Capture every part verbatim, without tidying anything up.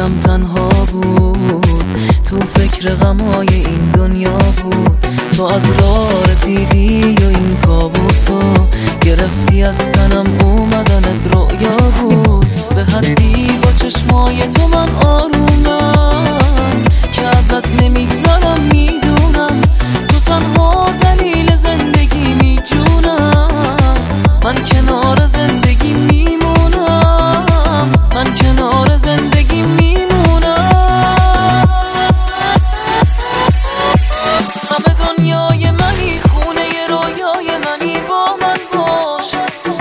دلم تنها بود، تو فکر غمای این دنیا بود. تو از راه رسیدی و این کابوسو گرفتی از تنم، اومدنت رؤیا بود. به حدی با چشمای تو من آرومم که ازت نمیگذرم، میدونم تو تنها دلیل زندگی میجونم. من کنار زندگی میمونم، من کنار زندگی میمونم. همه دنیای منی، خونه رویای منی، با من باش.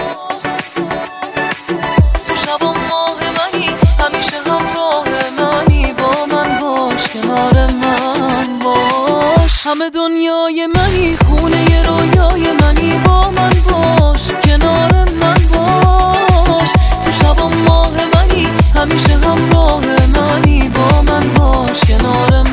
تو شب و ماه منی، همیشه همراه منی، با من باش، کنار من باش. همه دنیای منی، خونه رویای منی، با من باش، کنار من باش. تو شب و ماه منی، همیشه همراه منی، با من باش، کنار من.